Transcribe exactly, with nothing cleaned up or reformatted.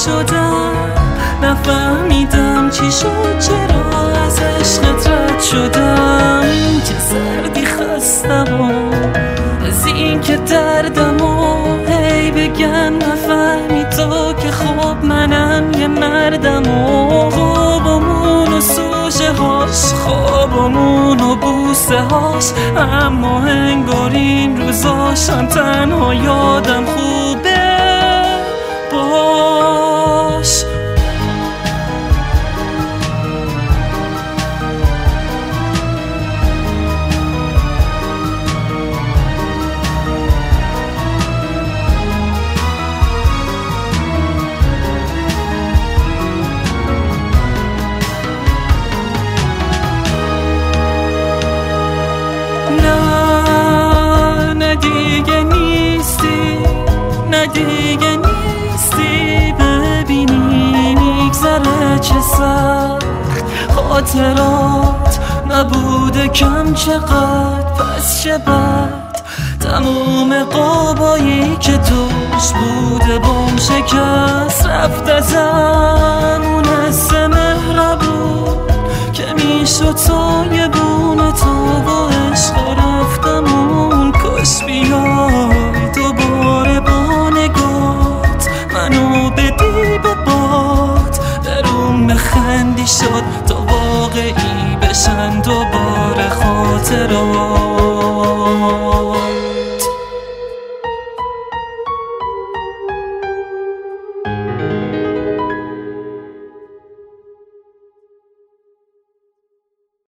شدم، نفهمیدم چی شد، چرا از عشقت رد شدم. چه سردی خستم و از این که دردم و هی بگن نفهمی تو که خب منم یه مردم و خوابمون و سوژه هاش، خوابمون و بوسه هاش، اما انگار این روزاشم تنها یادم خوبه باش. نه دیگه نیستی، نه دیگه نیستی، ببینی میگذره چه سخت، خاطرات نبوده کم چقدر، پس چه بد تموم قابایی که توش بوده بم شکست، رفت ازم اون حس مهربون که میشد سایبون تو با عشق رفتمون. کاش بیای دوباره با نگات منو بدی به باد، درون بخندی شد تا واقعی بشن دوباره خاطرات.